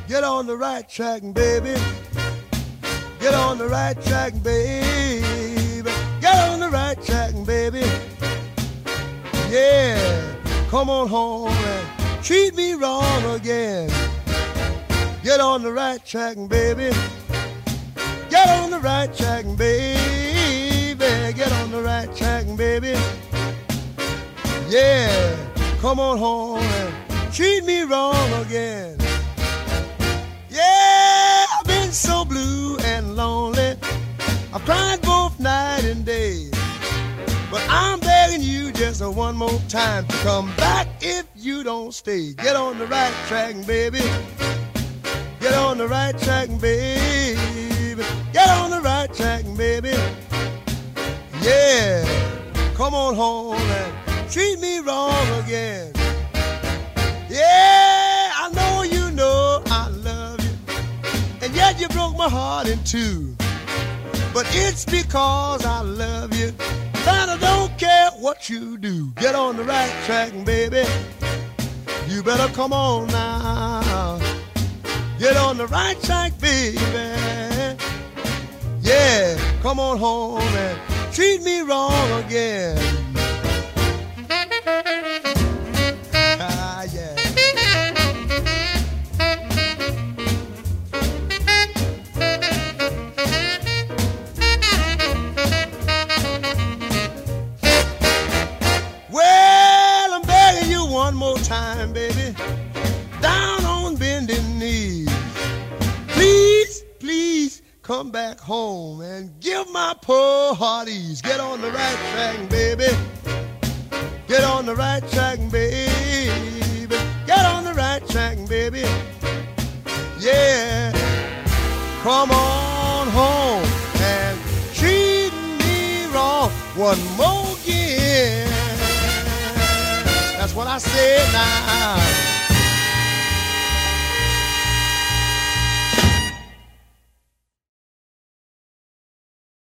Get on the right track, baby. Get on the right track, baby. Get on the right track, baby. Yeah, come on home and treat me wrong again. Get on the right track, baby. Get on the right track, baby. Get on the right track, baby. Yeah, come on home and treat me wrong again. Yeah, I've been so blue and lonely. I've cried both night and day. But I'm begging you just one more time to come back if you don't stay. Get on the right track, baby. Get on the right track, baby. Get on the right track, baby. Yeah, come on home and treat me wrong again. Yeah, I know you know I love you, and yet you broke my heart in two. But it's because I love you that I don't care what you do. Get on the right track, baby. You better come on now. Get on the right track, baby. Yeah, come on home and treat me wrong again. Ah, yeah. Well, I'm begging you one more time, baby. Down on bending knees. Please, please come back home and give my poor heart ease. Get on the right track, baby. Get on the right track, baby. Get on the right track, baby. Yeah, come on home and treat me wrong one more again. That's what I said now.